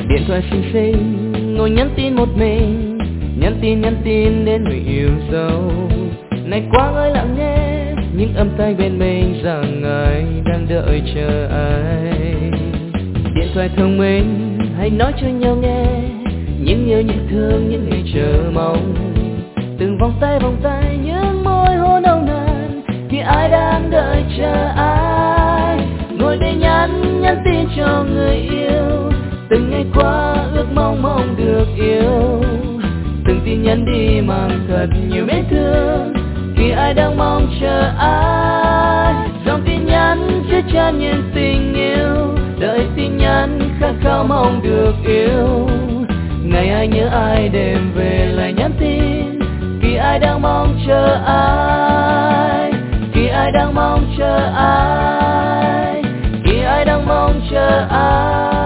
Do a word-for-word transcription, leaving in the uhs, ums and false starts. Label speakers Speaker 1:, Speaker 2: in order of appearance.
Speaker 1: Điện thoại xinh xinh ngồi nhắn tin một mình, nhắn tin nhắn tin đến người yêu dấu. Này Quang ơi lặng nghe những âm thanh bên mình rằng ai đang đợi chờ ai. Điện thoại thông minh hãy nói cho nhau nghe những yêu những thương những ngày chờ mong. Từng vòng tay vòng tay những môi hôn nồng nàn khi ai đang đợi chờ ai. Ngồi đây nhắn nhắn tin cho người yêu, từng ngày qua ước mong mong được yêu. Từng tin nhắn đi mang thật nhiều mến thương khi ai đang mong chờ ai. Dòng tin nhắn chứa chan những tình yêu, đợi tin nhắn khát khao mong được yêu. Ngày ai nhớ ai đêm về lại nhắn tin khi ai đang mong chờ ai. Khi ai đang mong chờ ai, khi ai đang mong chờ ai.